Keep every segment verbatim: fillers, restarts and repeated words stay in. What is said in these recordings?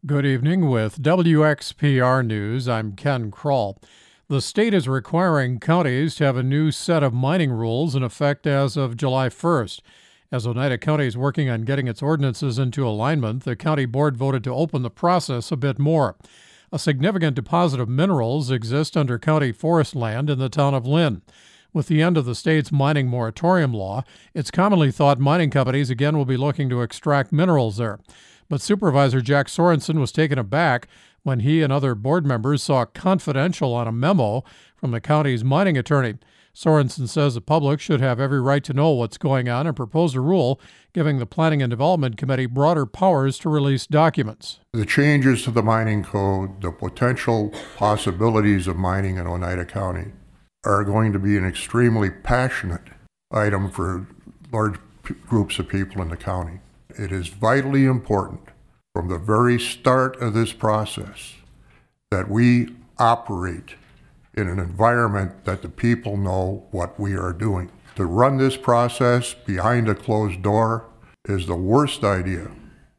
Good evening with W X P R News. I'm Ken Kroll. The state is requiring counties to have a new set of mining rules in effect as of July first. As Oneida County is working on getting its ordinances into alignment, the county board voted to open the process a bit more. A significant deposit of minerals exists under county forest land in the town of Lynn. With the end of the state's mining moratorium law, it's commonly thought mining companies again will be looking to extract minerals there. But Supervisor Jack Sorensen was taken aback when he and other board members saw confidential on a memo from the county's mining attorney. Sorensen says the public should have every right to know what's going on and proposed a rule giving the Planning and Development Committee broader powers to release documents. The changes to the mining code, the potential possibilities of mining in Oneida County are going to be an extremely passionate item for large p- groups of people in the county. It is vitally important from the very start of this process that we operate in an environment that the people know what we are doing. To run this process behind a closed door is the worst idea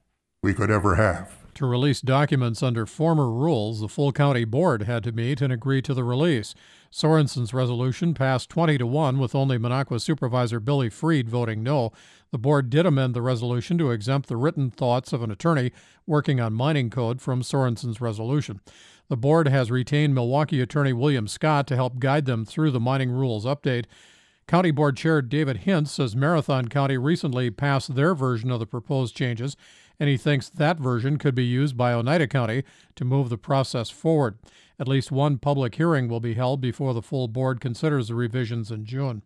we could ever have. To release documents under former rules, the full county board had to meet and agree to the release. Sorensen's resolution passed twenty to one, with only Minocqua Supervisor Billy Freed voting no. The board did amend the resolution to exempt the written thoughts of an attorney working on mining code from Sorensen's resolution. The board has retained Milwaukee attorney William Scott to help guide them through the mining rules update. County Board Chair David Hintz says Marathon County recently passed their version of the proposed changes, and he thinks that version could be used by Oneida County to move the process forward. At least one public hearing will be held before the full board considers the revisions in June.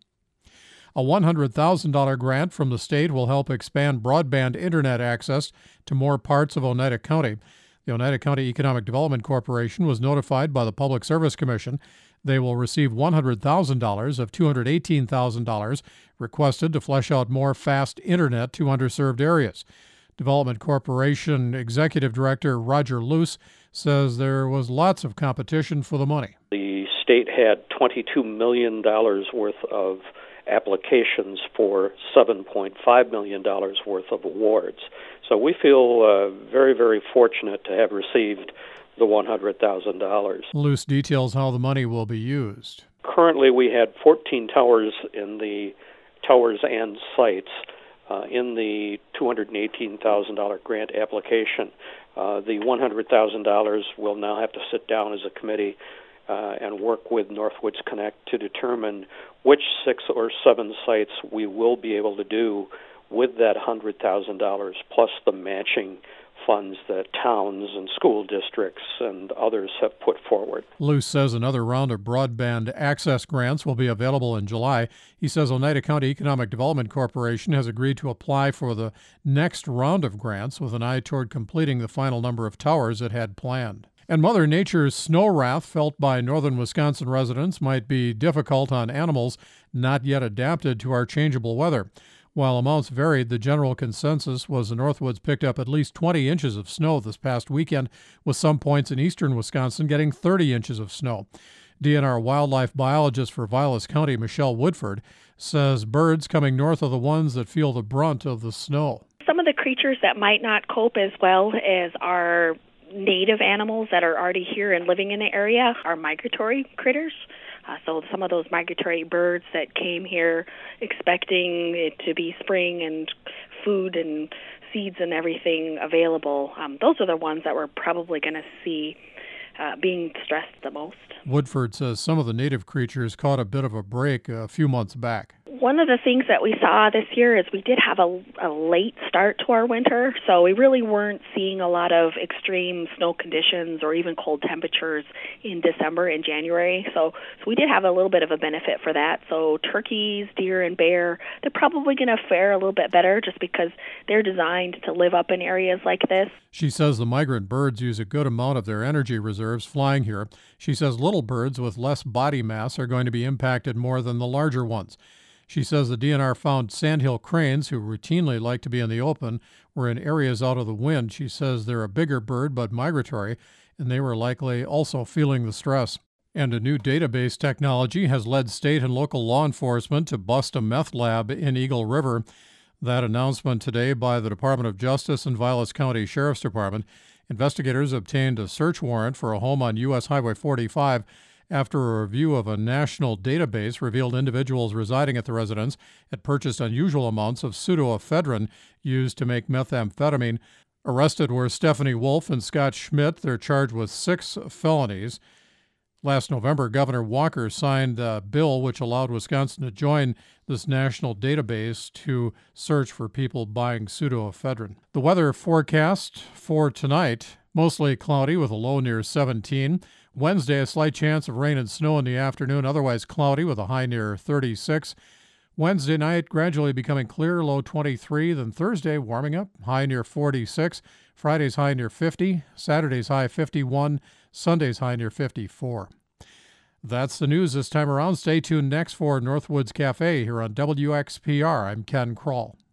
A one hundred thousand dollars grant from the state will help expand broadband internet access to more parts of Oneida County. The Oneida County Economic Development Corporation was notified by the Public Service Commission. They will receive one hundred thousand dollars of two hundred eighteen thousand dollars requested to flesh out more fast internet to underserved areas. Development Corporation Executive Director Roger Luce says there was lots of competition for the money. The state had twenty-two million dollars worth of applications for seven point five million dollars worth of awards. So we feel uh, very, very fortunate to have received the one hundred thousand dollars. Luce details how the money will be used. Currently, we had fourteen towers in the towers and sites uh, in the two hundred eighteen thousand dollars grant application. Uh, the one hundred thousand dollars will now have to sit down as a committee uh, and work with Northwoods Connect to determine which six or seven sites we will be able to do with that one hundred thousand dollars plus the matching funds that towns and school districts and others have put forward. Luce says another round of broadband access grants will be available in July. He says Oneida County Economic Development Corporation has agreed to apply for the next round of grants with an eye toward completing the final number of towers it had planned. And Mother Nature's snow wrath felt by northern Wisconsin residents might be difficult on animals not yet adapted to our changeable weather. While amounts varied, the general consensus was the Northwoods picked up at least twenty inches of snow this past weekend, with some points in eastern Wisconsin getting thirty inches of snow. D N R wildlife biologist for Vilas County, Michelle Woodford, says birds coming north are the ones that feel the brunt of the snow. Some of the creatures that might not cope as well as our native animals that are already here and living in the area are migratory critters. Uh, so some of those migratory birds that came here expecting it to be spring and food and seeds and everything available, um, those are the ones that we're probably going to see uh, being stressed the most. Woodford says some of the native creatures caught a bit of a break a few months back. One of the things that we saw this year is we did have a, a late start to our winter, so we really weren't seeing a lot of extreme snow conditions or even cold temperatures in December and January. So, so we did have a little bit of a benefit for that. So turkeys, deer, and bear, they're probably going to fare a little bit better just because they're designed to live up in areas like this. She says the migrant birds use a good amount of their energy reserves flying here. She says little birds with less body mass are going to be impacted more than the larger ones. She says the D N R found sandhill cranes, who routinely like to be in the open, were in areas out of the wind. She says they're a bigger bird but migratory, and they were likely also feeling the stress. And a new database technology has led state and local law enforcement to bust a meth lab in Eagle River. That announcement today by the Department of Justice and Vilas County Sheriff's Department. Investigators obtained a search warrant for a home on U S Highway forty-five after a review of a national database revealed individuals residing at the residence had purchased unusual amounts of pseudoephedrine used to make methamphetamine. Arrested were Stephanie Wolf and Scott Schmidt. They're charged with six felonies. Last November, Governor Walker signed a bill which allowed Wisconsin to join this national database to search for people buying pseudoephedrine. The weather forecast for tonight, mostly cloudy with a low near seventeen. Wednesday, a slight chance of rain and snow in the afternoon, otherwise cloudy with a high near thirty-six. Wednesday night, gradually becoming clear, low twenty-three. Then Thursday, warming up, high near forty-six. Friday's high near fifty. Saturday's high fifty-one. Sunday's high near fifty-four. That's the news this time around. Stay tuned next for Northwoods Cafe here on W X P R. I'm Ken Kroll.